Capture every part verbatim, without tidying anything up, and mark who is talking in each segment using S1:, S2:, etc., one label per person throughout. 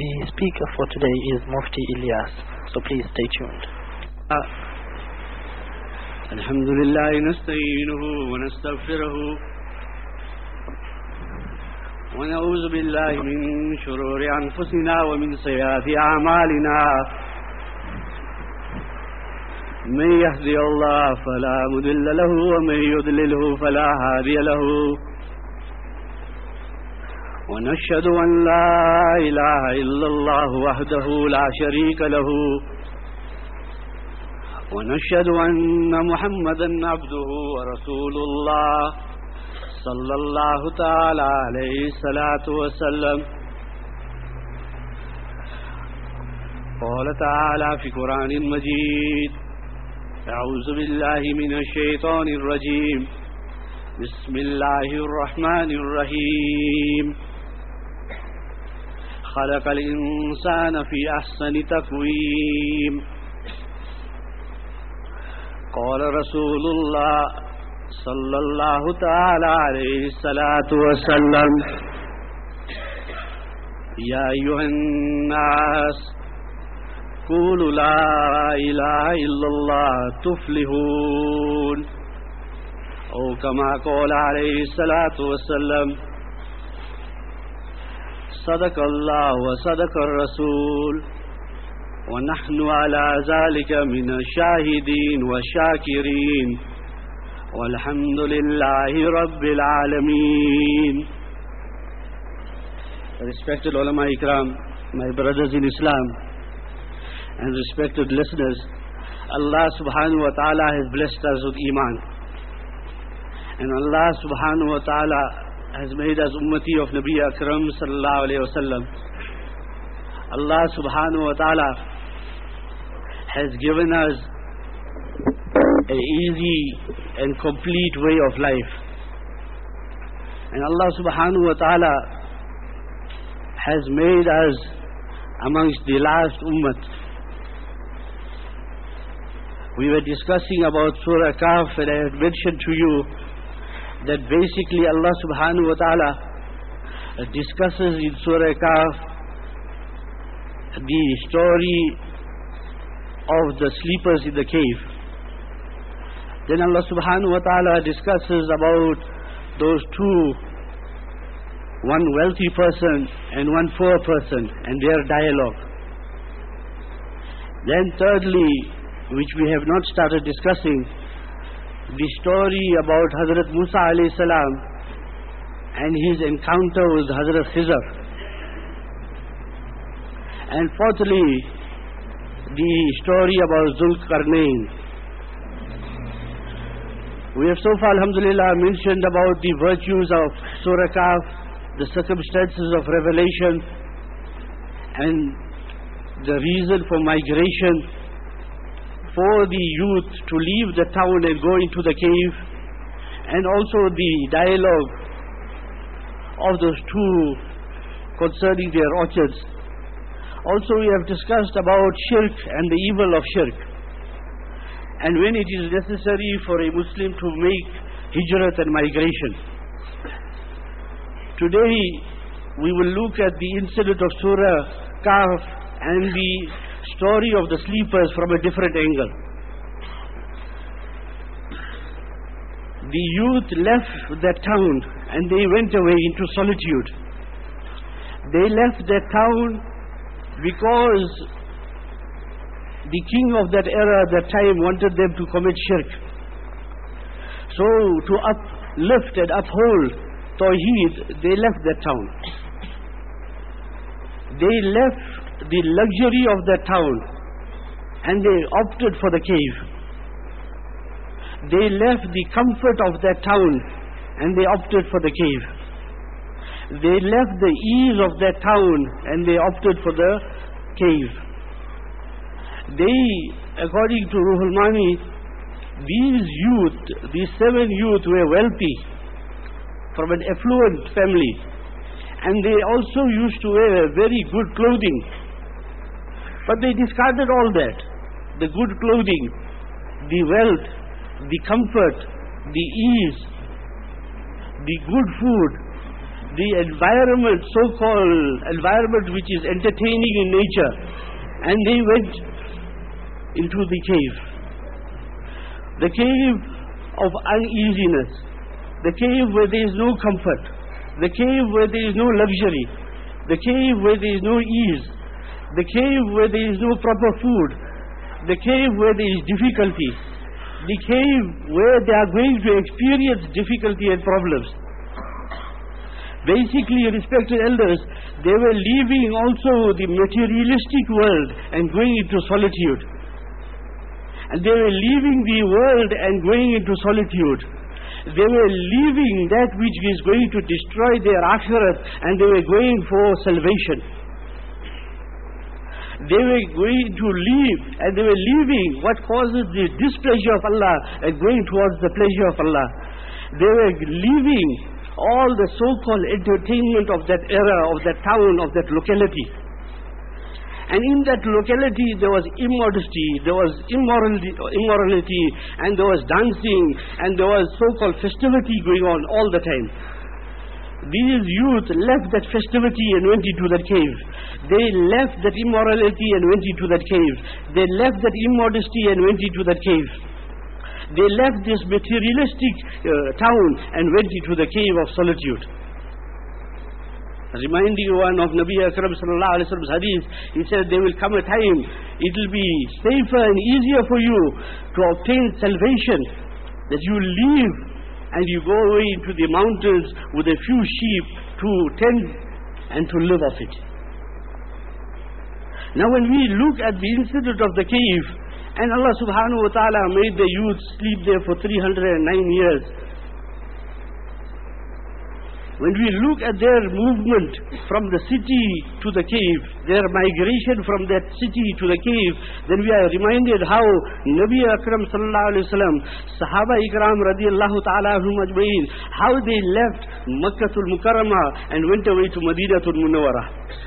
S1: The speaker for today is Mufti Ilyas, so please stay tuned.
S2: Alhamdulillah, nasta'inuhu wa nastaghfiruhu wa na'udhu billahi min shururi anfusina wa min sayyiati a'malina. Man yahdihillahu fala mudilla lahu wa man yudlilhu fala hadiya lahu. ونشهد أن لا إله إلا الله وحده لا شريك له ونشهد أن محمدا عبده ورسول الله صلى الله تعالى عليه الصلاة والسلام. قال تعالى في قرآن مجيد: أعوذ بالله من الشيطان الرجيم، بسم الله الرحمن الرحيم. خلق الإنسان في أحسن تقويم. قال رسول الله صلى الله تعالى عليه الصلاة والسلام: يا أيها الناس قولوا لا إله إلا الله تفلحون، أو كما قال عليه الصلاة والسلام: صدق الله وصدق الرسول ونحن على ذلك من الشاهدين والشاكرين والحمد لله رب العالمين. Respected ulama ikram, my brothers in Islam and respected listeners, Allah subhanahu wa ta'ala has blessed us with iman, and Allah subhanahu wa ta'ala has made us ummati of Nabi Akram sallallahu alayhi wa sallam. Allah subhanahu wa ta'ala has given us an easy and complete way of life, and Allah subhanahu wa ta'ala has made us amongst the last ummat. We were discussing about Surah Kahf, and I had mentioned to you that basically Allah subhanahu wa ta'ala discusses in Surah Kahf the story of the sleepers in the cave. Then Allah subhanahu wa ta'ala discusses about those two, one wealthy person and one poor person, and their dialogue. Then thirdly, which we have not started discussing, the story about Hazrat Musa alayhi salam and his encounter with Hazrat Khizr. And fourthly, the story about Zulqarnain. We have so far, alhamdulillah, mentioned about the virtues of Surah Kahf, the circumstances of revelation, and the reason for migration for the youth to leave the town and go into the cave, and also the dialogue of those two concerning their orchards. Also we have discussed about shirk and the evil of shirk, and when it is necessary for a Muslim to make hijrat and migration. Today we will look at the incident of Surah Kahf and the story of the sleepers from a different angle. The youth left their town and they went away into solitude. They left their town because the king of that era at that time wanted them to commit shirk. So to uplift and uphold Tawheed, they left their town. They left the luxury of the town and they opted for the cave. They left the comfort of their town and they opted for the cave. They left the ease of their town and they opted for the cave. They, according to Ruhul Mani, these youth, these seven youth were wealthy from an affluent family, and they also used to wear very good clothing. But they discarded all that, the good clothing, the wealth, the comfort, the ease, the good food, the environment, so-called environment which is entertaining in nature, and they went into the cave. The cave of uneasiness, the cave where there is no comfort, the cave where there is no luxury, the cave where there is no ease, the cave where there is no proper food, the cave where there is difficulty, the cave where they are going to experience difficulty and problems. Basically, respected elders, they were leaving also the materialistic world and going into solitude. And they were leaving the world and going into solitude. They were leaving that which is going to destroy their akhirat, and they were going for salvation. They were going to leave, and they were leaving what causes the displeasure of Allah and going towards the pleasure of Allah. They were leaving all the so-called entertainment of that era, of that town, of that locality. And in that locality there was immodesty, there was immorality, immorality, and there was dancing, and there was so-called festivity going on all the time. These youth left that festivity and went into that cave. They left that immorality and went into that cave. They left that immodesty and went into that cave. They left this materialistic uh, town and went into the cave of solitude. Reminding one of Nabi Akram sallallahu alaihi wasallam's hadith, he said, there will come a time, it will be safer and easier for you to obtain salvation, that you leave and you go away into the mountains with a few sheep to tend and to live off it. Now when we look at the incident of the cave, and Allah subhanahu wa ta'ala made the youth sleep there for three hundred nine years. When we look at their movement from the city to the cave, their migration from that city to the cave, then we are reminded how Nabi Akram sallallahu alaihi wasallam, Sahaba Ikram radiyallahu ta'ala anhum ajma'in, how they left Makkatul Mukarramah and went away to Madinatul Munawwarah.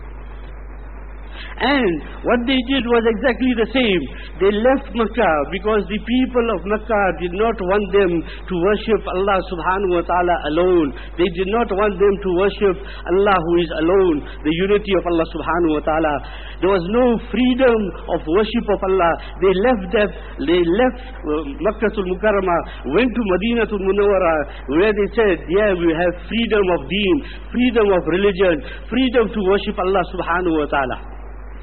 S2: And what they did was exactly the same. They left Makkah because the people of Makkah did not want them to worship Allah subhanahu wa ta'ala alone. They did not want them to worship Allah who is alone, the unity of Allah subhanahu wa ta'ala. There was no freedom of worship of Allah. They left that, they left uh, Makkatul Mukarramah, went to Madinatul Munawwarah, where they said, yeah, we have freedom of deen, freedom of religion, freedom to worship Allah subhanahu wa ta'ala.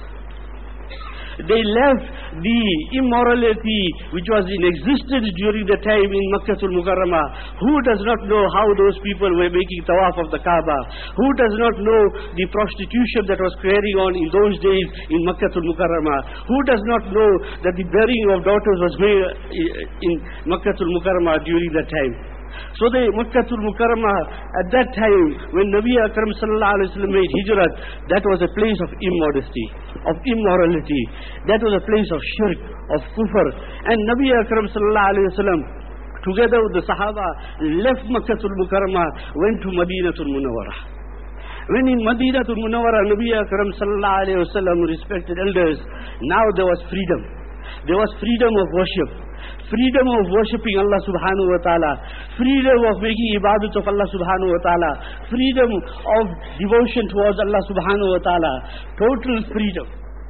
S2: They left the immorality which was in existence during the time in Makkatul Mukarramah. Who does not know how those people were making tawaf of the Kaaba? Who does not know the prostitution that was carrying on in those days in Makkatul Mukarramah? Who does not know that the burying of daughters was going in Makkatul Mukarramah during that time? So the Makkatul Mukarramah, at that time when Nabi Akram sallallahu alaihi wasallam made hijrat, that was a place of immodesty, of immorality. That was a place of shirk, of kufr. And Nabi Akram sallallahu alaihi wasallam, together with the Sahaba, left Makkatul Mukarramah, went to Madinatul Munawwarah. When in Madinatul Munawwarah, Nabi Akram sallallahu alaihi wasallam, respected elders, now there was freedom. There was freedom of worship, freedom of worshipping Allah subhanahu wa ta'ala, freedom of making ibadat of Allah subhanahu wa ta'ala, freedom of devotion towards Allah subhanahu wa ta'ala, total freedom.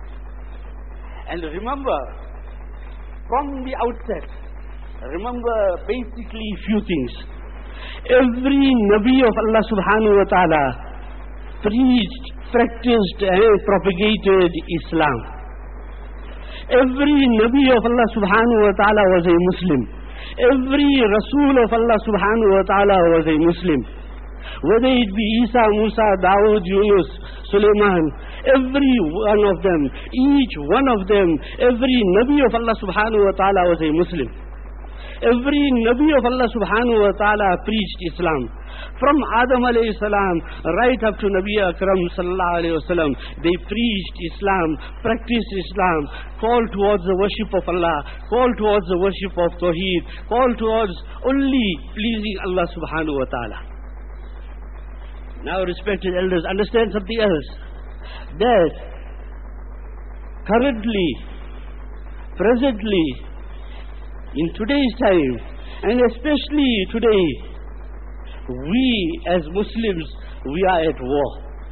S2: And remember, from the outset, remember basically few things. Every Nabi of Allah subhanahu wa ta'ala preached, practiced and propagated Islam. Every Nabi of Allah subhanahu wa ta'ala was a Muslim. Every Rasul of Allah subhanahu wa ta'ala was a Muslim. Whether it be Isa, Musa, Dawood, Yunus, Sulaiman, every one of them, each one of them, every Nabi of Allah subhanahu wa ta'ala was a Muslim. Every Nabi of Allah subhanahu wa ta'ala preached Islam. From Adam alayhi salam right up to Nabi Akram sallallahu alayhi wasallam, they preached Islam, practiced Islam, called towards the worship of Allah, called towards the worship of Tawheed, called towards only pleasing Allah subhanahu wa ta'ala. Now, respected elders, understand something else. That currently, presently, in today's time, and especially today, we as Muslims, we are at war.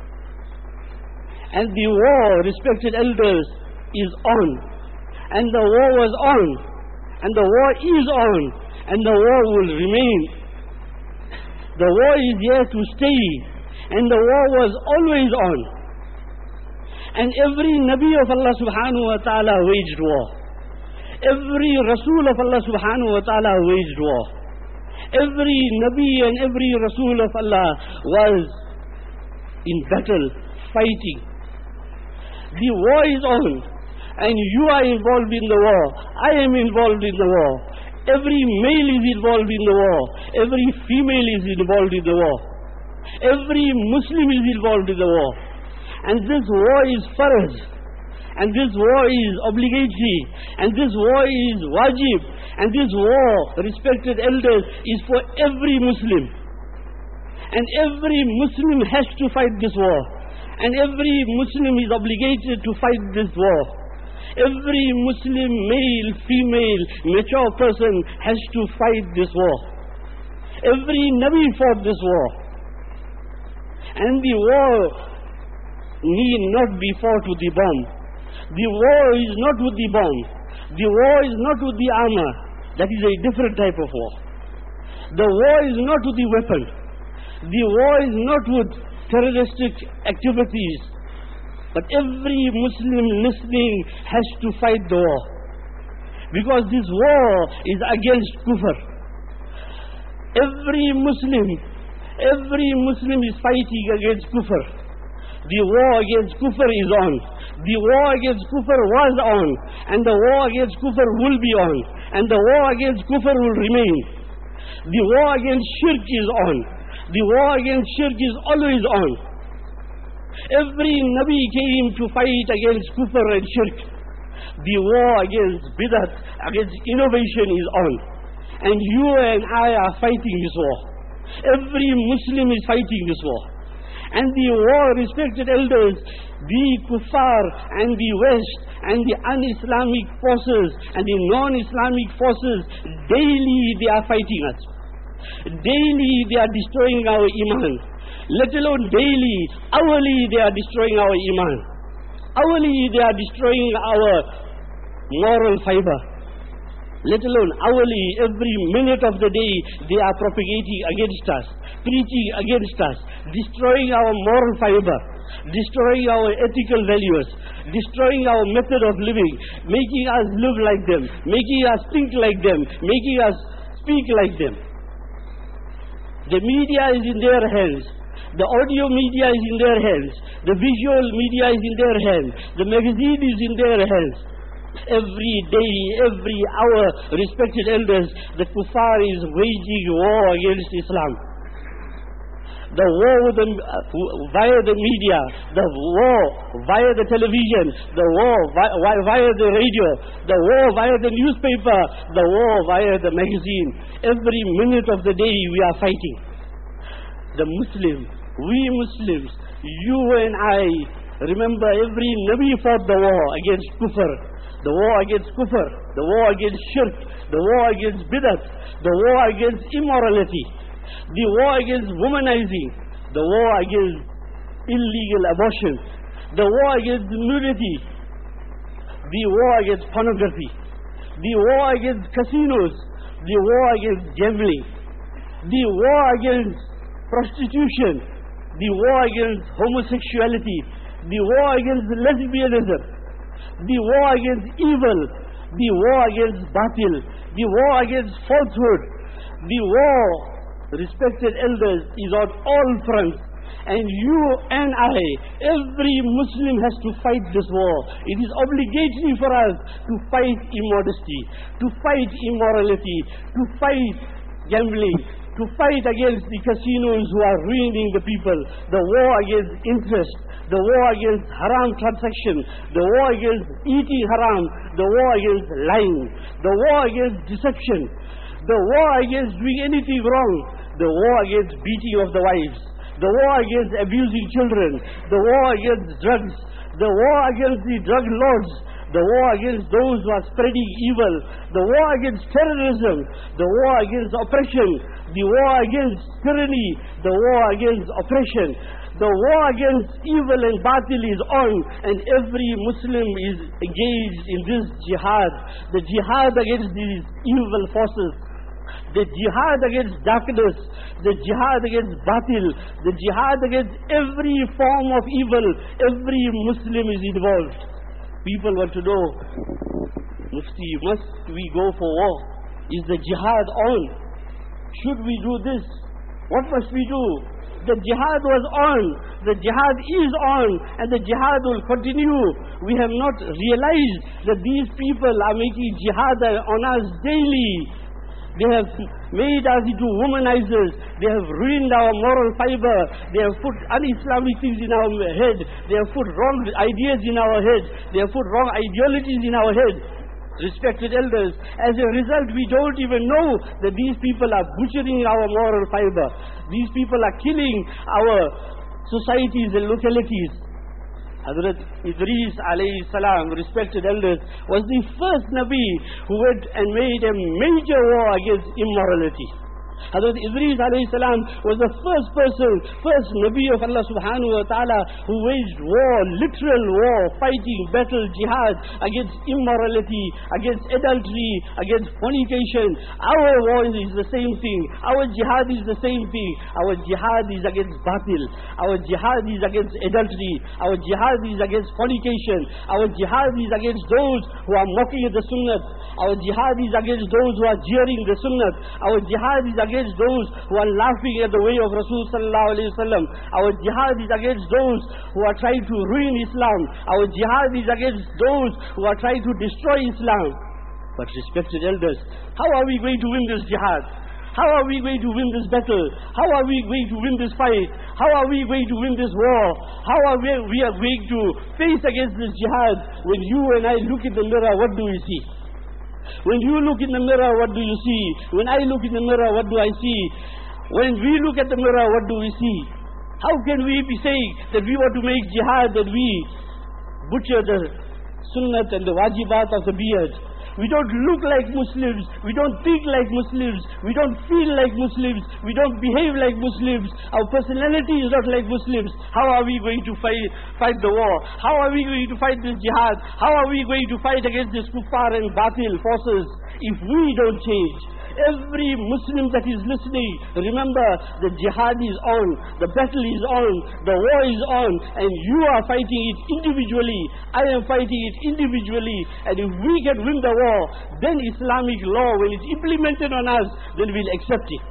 S2: And the war, respected elders, is on. And the war was on. And the war is on. And the war will remain. The war is here to stay. And the war was always on. And every Nabi of Allah subhanahu wa ta'ala waged war. Every Rasul of Allah subhanahu wa ta'ala waged war. Every Nabi and every Rasul of Allah was in battle, fighting. The war is on, and you are involved in the war. I am involved in the war. Every male is involved in the war. Every female is involved in the war. Every Muslim is involved in the war. And this war is farz. And this war is obligatory. And this war is wajib. And this war, respected elders, is for every Muslim. And every Muslim has to fight this war. And every Muslim is obligated to fight this war. Every Muslim, male, female, mature person has to fight this war. Every Nabi fought this war. And the war need not be fought with the bomb. The war is not with the bomb. The war is not with the armor. That is a different type of war. The war is not with the weapon. The war is not with terroristic activities. But every Muslim listening has to fight the war. Because this war is against kufr. Every Muslim, every Muslim is fighting against kufr. The war against kufr is on. The war against kufr was on. And the war against kufr will be on. And the war against kufr will remain. The war against shirk is on. The war against shirk is always on. Every Nabi came to fight against kufr and shirk. The war against bidat, against innovation is on. And you and I are fighting this war. Every Muslim is fighting this war. And the war, respected elders, the kuffar and the West and the un-Islamic forces and the non-Islamic forces, daily they are fighting us. Daily they are destroying our iman. Let alone daily, hourly they are destroying our iman. Hourly they are destroying our moral fiber. Let alone hourly, every minute of the day, they are propagating against us, preaching against us, destroying our moral fiber, destroying our ethical values, destroying our method of living, making us live like them, making us think like them, making us speak like them. The media is in their hands. The audio media is in their hands. The visual media is in their hands. The magazine is in their hands. Every day, every hour, respected elders, the kuffar is waging war against Islam. The war with the, uh, via the media, the war via the television, the war via, via the radio, the war via the newspaper, the war via the magazine. Every minute of the day we are fighting. The Muslim, we Muslims, you and I, remember every Nabi fought the war against kufr, the war against kufr, the war against shirk, the war against bidat, the war against immorality, the war against womanizing, the war against illegal abortion, the war against nudity, the war against pornography, the war against casinos, the war against gambling, the war against prostitution, the war against homosexuality, the war against lesbianism, the war against evil, the war against batil, the war against falsehood. The war, respected elders, is on all fronts. And you and I, every Muslim has to fight this war. It is obligatory for us to fight immodesty, to fight immorality, to fight gambling, to fight against the casinos who are ruining the people, the war against interest, the war against haram transaction, the war against eating haram, the war against lying, the war against deception, the war against doing anything wrong, the war against beating of the wives, the war against abusing children, the war against drugs, the war against the drug lords, the war against those who are spreading evil, the war against terrorism, the war against oppression, the war against tyranny, the war against oppression. The war against evil and batil is on, and every Muslim is engaged in this jihad. The jihad against these evil forces, the jihad against darkness, the jihad against batil, the jihad against every form of evil. Every Muslim is involved. People want to know, Mufti, must we go for war? Is the jihad on? Should we do this? What must we do? The jihad was on, the jihad is on, and the jihad will continue. We have not realized that these people are making jihad on us daily. They have made us into womanizers. They have ruined our moral fiber. They have put un-Islamic things in our head. They have put wrong ideas in our head. They have put wrong ideologies in our head. Respected elders, as a result, we don't even know that these people are butchering our moral fiber. These people are killing our societies and localities. Hazrat Idris alayhi salam, respected elders, was the first Nabi who went and made a major war against immorality. Hazrat Idris alayhi salam was the first person, first Nabi of Allah subhanahu wa ta'ala who waged war, literal war, fighting, battle, jihad against immorality, against adultery, against fornication. Our war is the same thing. Our jihad is the same thing. Our jihad is against batil. Our jihad is against adultery. Our jihad is against fornication. Our jihad is against those who are mocking at the sunnah. Our jihad is against those who are jeering the sunnah. Our jihad is against those who are laughing at the way of Rasul sallallahu alayhi wa sallam. Our jihad is against those who are trying to ruin Islam. Our jihad is against those who are trying to destroy Islam. But respected elders, how are we going to win this jihad? How are we going to win this battle? How are we going to win this fight? How are we going to win this war? How are we, we are going to face against this jihad? When you and I look in the mirror, what do we see? When you look in the mirror, what do you see? When I look in the mirror, what do I see? When we look at the mirror, what do we see? How can we be saying that we want to make jihad, that we butcher the sunnat and the wajibat of the beard? We don't look like Muslims. We don't think like Muslims. We don't feel like Muslims. We don't behave like Muslims. Our personality is not like Muslims. How are we going to fight, fight the war? How are we going to fight this jihad? How are we going to fight against this kuffar and batil forces if we don't change? Every Muslim that is listening, remember, the jihad is on, the battle is on, the war is on, and you are fighting it individually. I am fighting it individually. And if we can win the war, then Islamic law, when it's implemented on us, then we'll accept it.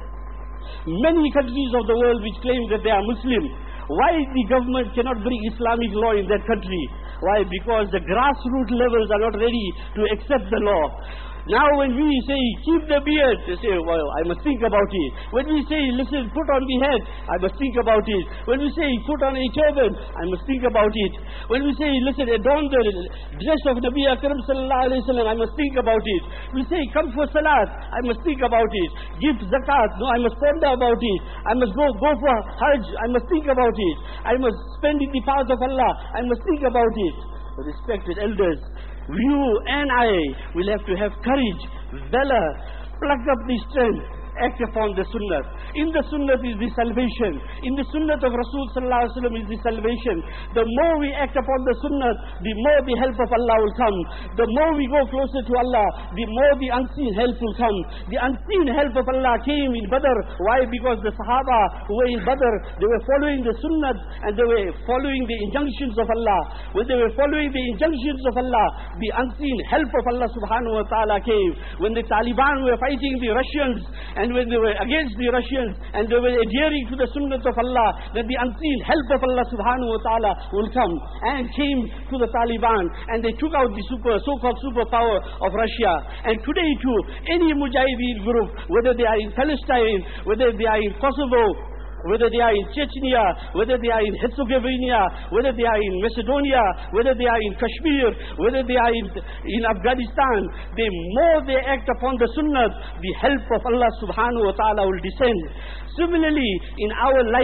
S2: Many countries of the world which claim that they are Muslim, why the government cannot bring Islamic law in that country? Why? Because the grassroots levels are not ready to accept the law. Now when we say, keep the beard, they say, well, I must think about it. When we say, listen, put on the head, I must think about it. When we say, put on a turban, I must think about it. When we say, listen, adorn the dress of Nabi Akram sallallahu alayhi wa sallam, I must think about it. We say, come for salat, I must think about it. Give zakat, no, I must ponder about it. I must go, go for hajj, I must think about it. I must spend in the path of Allah, I must think about it. Respected elders, you and I will have to have courage, valor, pluck up the strength, act upon the sunnah. In the sunnah is the salvation. In the sunnah of Rasul sallallahu alaihi wasallam is the salvation. The more we act upon the sunnah, the more the help of Allah will come. The more we go closer to Allah, the more the unseen help will come. The unseen help of Allah came in Badr. Why? Because the Sahaba who were in Badr, they were following the sunnah and they were following the injunctions of Allah. When they were following the injunctions of Allah, the unseen help of Allah subhanahu wa ta'ala came. When the Taliban were fighting the Russians, and when they were against the Russians, and they were adhering to the sunnah of Allah, that the unseen help of Allah subhanahu wa ta'ala will come, and came to the Taliban, and they took out the super, so-called superpower of Russia. And today too, any Mujahideen group, whether they are in Palestine, whether they are in Kosovo, whether they are in Chechnya, whether they are in Herzegovina, whether they are in Macedonia, whether they are in Kashmir, whether they are in, in Afghanistan, the more they act upon the sunnah, the help of Allah subhanahu wa ta'ala will descend. Similarly, in our life,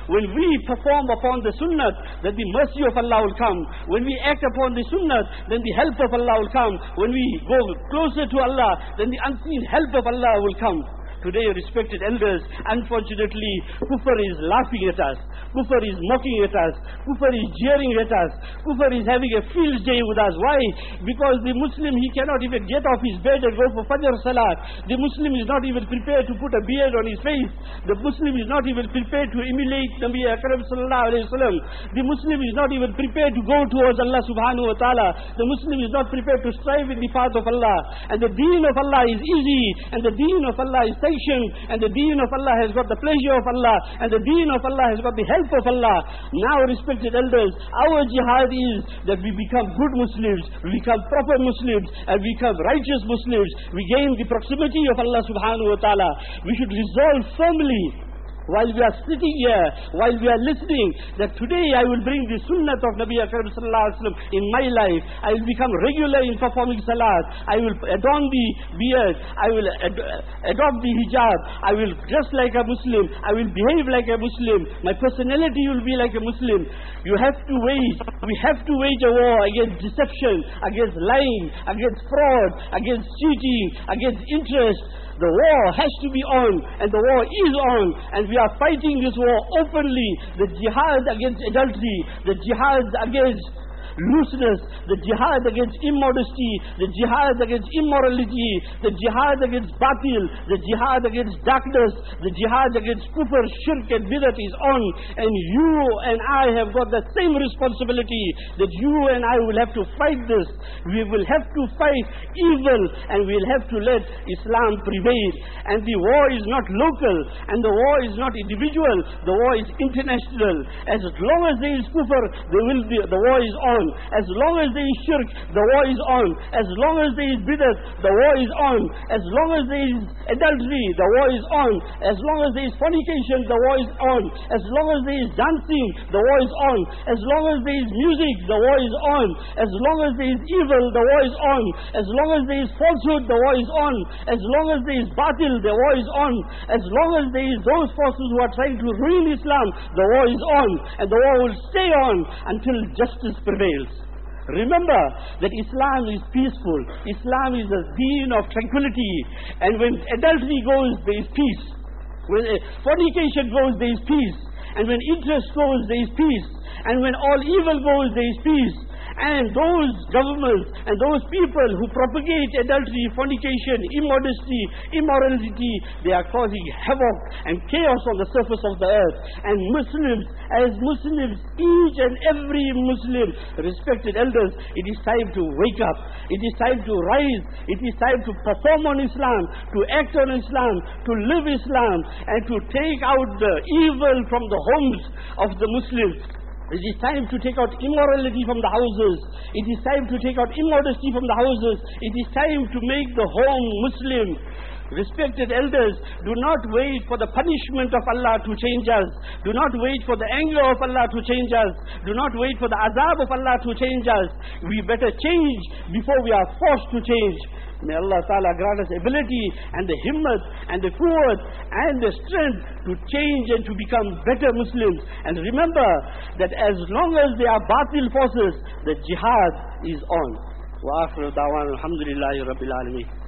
S2: When we perform upon the sunnah, then the mercy of Allah will come. When we act upon the sunnah, then the help of Allah will come. When we go closer to Allah, then the unseen help of Allah will come. Today, respected elders, unfortunately, kufr is laughing at us. Kufr is mocking at us. Kufr is jeering at us. Kufr is having a field day with us. Why? Because the Muslim, he cannot even get off his bed and go for Fajr Salat. The Muslim is not even prepared to put a beard on his face. The Muslim is not even prepared to emulate Nabi Akram sallallahu alayhi wa sallam. The Muslim is not even prepared to go towards Allah subhanahu wa ta'ala. The Muslim is not prepared to strive in the path of Allah. And the deen of Allah is easy. And the deen of Allah is safe. And the deen of Allah has got the pleasure of Allah, and the deen of Allah has got the help of Allah. Now, respected elders, our jihad is that we become good Muslims, we become proper Muslims, and we become righteous Muslims. We gain the proximity of Allah subhanahu wa ta'ala. We should resolve firmly, while we are sitting here, while we are listening, that today I will bring the sunnah of Nabi Akram sallallahu alaihi wasallam in my life. I will become regular in performing salat. I will adorn the beard. I will ad adopt the hijab. I will dress like a Muslim. I will behave like a Muslim. My personality will be like a Muslim. You have to wage, we have to wage a war against deception, against lying, against fraud, against cheating, against interest. The war has to be on, and the war is on, and we are fighting this war openly. The jihad against adultery, the jihad against looseness, the jihad against immodesty, the jihad against immorality, the jihad against batil, the jihad against darkness, the jihad against kufr, shirk and bidat is on. And you and I have got the same responsibility, that you and I will have to fight this. We will have to fight evil, and we will have to let Islam prevail. And the war is not local, and the war is not individual, the war is international. As long as there is kufr, there will be, the war is on. As long as there is shirk, the war is on. As long as there is bidat, the war is on. As long as there is adultery, the war is on. As long as there is fornication, the war is on. As long as there is dancing, the war is on. As long as there is music, the war is on. As long as there is evil, the war is on. As long as there is falsehood, the war is on. As long as there is batil, the war is on. As long as there is those forces who are trying to ruin Islam, the war is on. And the war will stay on until justice prevails. Remember that Islam is peaceful. Islam is a deen of tranquility. And when adultery goes, there is peace. When fornication goes, there is peace. And when interest goes, there is peace. And when all evil goes, there is peace. And those governments and those people who propagate adultery, fornication, immodesty, immorality, they are causing havoc and chaos on the surface of the earth. And Muslims, as Muslims, each and every Muslim, respected elders, it is time to wake up. It is time to rise. It is time to perform on Islam, to act on Islam, to live Islam, and to take out the evil from the homes of the Muslims. It is time to take out immorality from the houses. It is time to take out immodesty from the houses. It is time to make the home Muslim. Respected elders, do not wait for the punishment of Allah to change us. Do not wait for the anger of Allah to change us. Do not wait for the azab of Allah to change us. We better change before we are forced to change. May Allah Ta'ala grant us ability and the himmat and the quwwat and the strength to change and to become better Muslims. And remember that as long as there are batil forces, the jihad is on. Wa akhiru da'wana alhamdulillahi rabbil alameen.